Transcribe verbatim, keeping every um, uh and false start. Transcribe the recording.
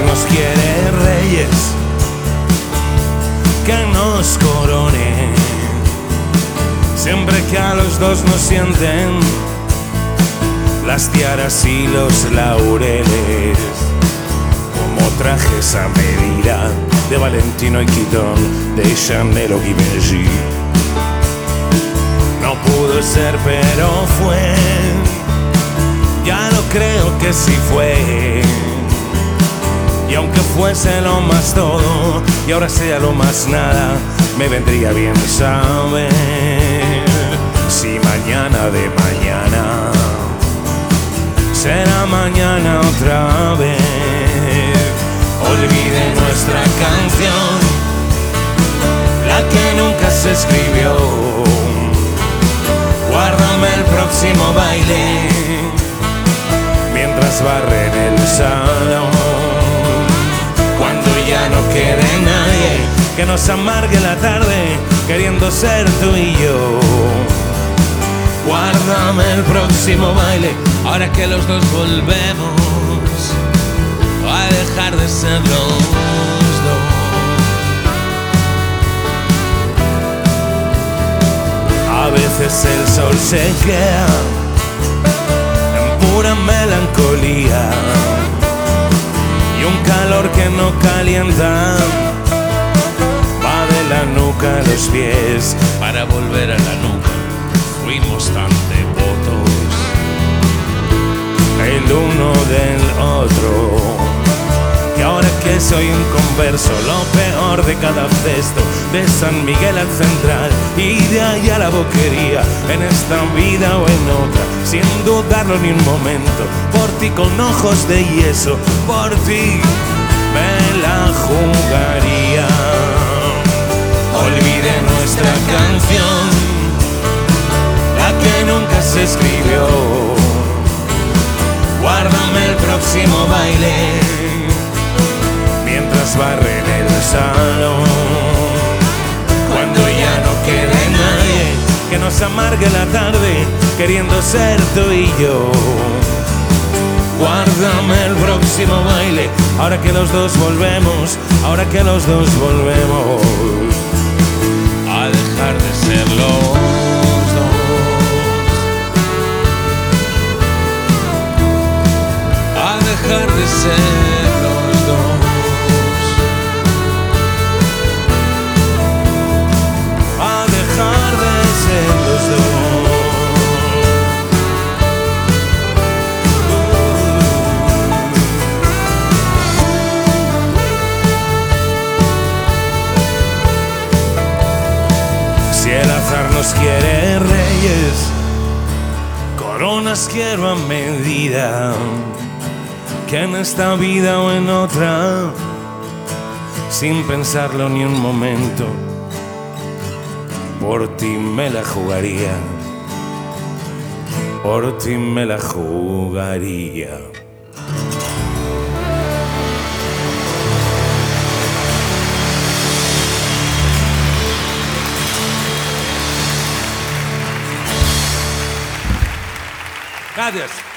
nos quiere reyes que nos coronen, siempre que a los dos nos sienten las tiaras y los laureles, como trajes a medida de Valentino y Quitón, de Chanel o Givenchy. No pudo ser, pero fue, ya lo creo que sí fue. Y aunque fuese lo más todo y ahora sea lo más nada, me vendría bien saber si mañana de mañana será mañana otra vez. Olvide nuestra canción, la que nunca se escribió. Guárdame el próximo baile mientras barren el salón. Cuando ya no quede nadie que nos amargue la tarde queriendo ser tú y yo. Guárdame el próximo baile ahora que los dos volvemos a dejar de ser los dos. A veces el sol se queda en pura melancolía y un calor que no calienta va de la nuca a los pies. Para volver a la nuca fuimos tan devotos el uno del otro, que ahora que soy un converso, lo peor de cada cesto, de San Miguel al Central y de ahí a la Boquería, en esta vida o en otra, sin dudarlo ni un momento, por ti con ojos de yeso, por ti me la jugaría. Olvide nuestra canción, la que nunca se escribió. Guárdame el próximo baile mientras barren el salón. Cuando ya no quede nadie que nos amargue la tarde queriendo ser tú y yo. Guárdame el próximo baile ahora que los dos volvemos, ahora que los dos volvemos a dejar de ser los dos, a dejar de ser los dos, a dejar de ser los dos. Si el azar nos quiere reyes, coronas quiero a medida, que en esta vida o en otra, sin pensarlo ni un momento, por ti me la jugaría, por ti me la jugaría. Gracias.